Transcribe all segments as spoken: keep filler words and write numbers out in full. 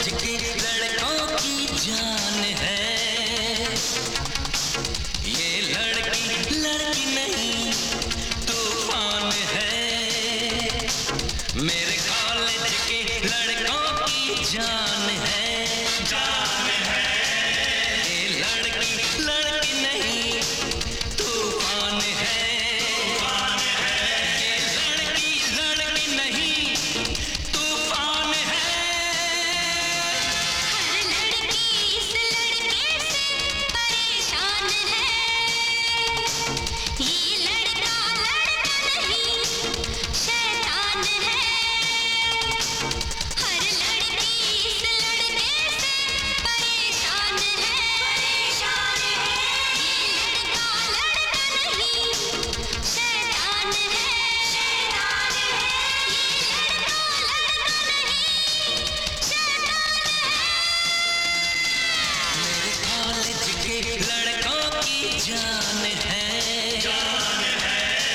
College के लड़कों की जान है। ये लड़की लड़की नहीं तूफान है। मेरे कॉलेज के लड़कों की जान है, जान है। ये लड़की लड़की नहीं तूफान है, तूफान है। ये लड़की लड़की नहीं तूफान है। हर लड़की इस लड़के से परेशान है। ये लड़का लड़का नहीं शैतान है। हर लड़की इस लड़के से परेशान है, परेशान है। ये लड़का लड़का नहीं शैतान है, शैतान है। ये लड़का लड़का नहीं शैतान है। मेरे कॉलेज के लड़कों की जान है, जान है।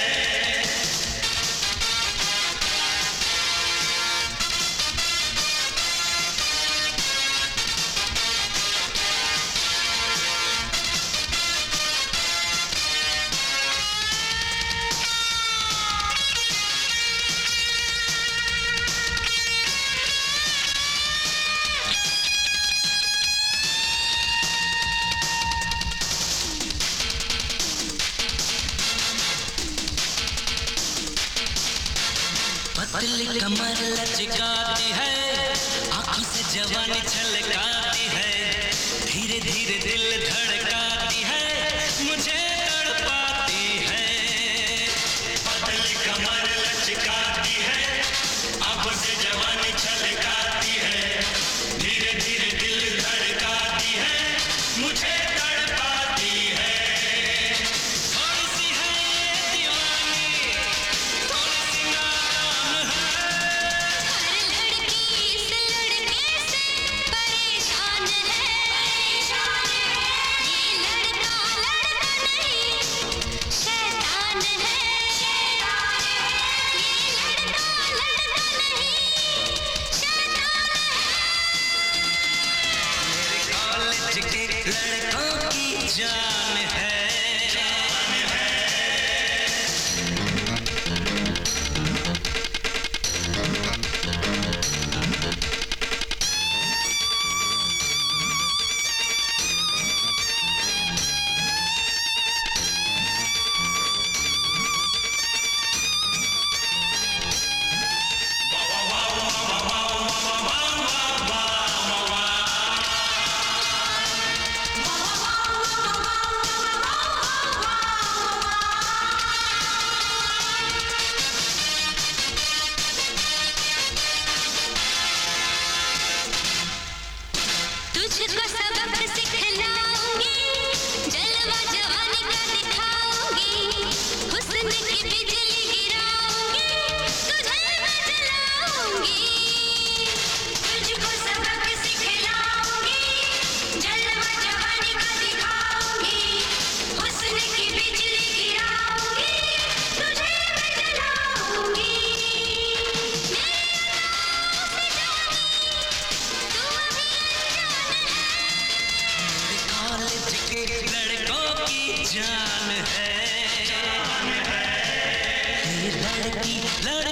पतली कमर लचकाती है, आंखों से जवानी छलकाती है। धीरे धीरे दिल धड़काती है, मुझे तड़पाती है। पतली कमर लचकाती है, आंखों से जवानी छलकाती है। धीरे धीरे दिल धड़काती है, मुझे तड़पाती है। थोड़ी सी है ये दीवानी, थोड़ी सी नादान है। हर लड़की इस लड़के से परेशान है, परेशान है। ये लड़का लड़का नहीं शैतान है, शैतान है। ये लड़का लड़का नहीं शैतान है। मेरे कॉलेज के लड़कों की जान है, जान है। तुझको सबक सिखलाऊंगी, जलवा जवानी का दिखाऊंगी। हुस्न की बिजली गिराऊंगी, तुझे मैं जलाऊंगी। तुझको सबक सिखलाऊंगी, जलवा जवानी का दिखाऊंगी। हुस्न की बिजली गिराऊंगी, तुझे मैं जलाऊंगी। मेरे अदाओं से जानी तू अभी अनजान है। मेरे कॉलेज के लड़कों की जान है, जान है। ये लड़की लड़की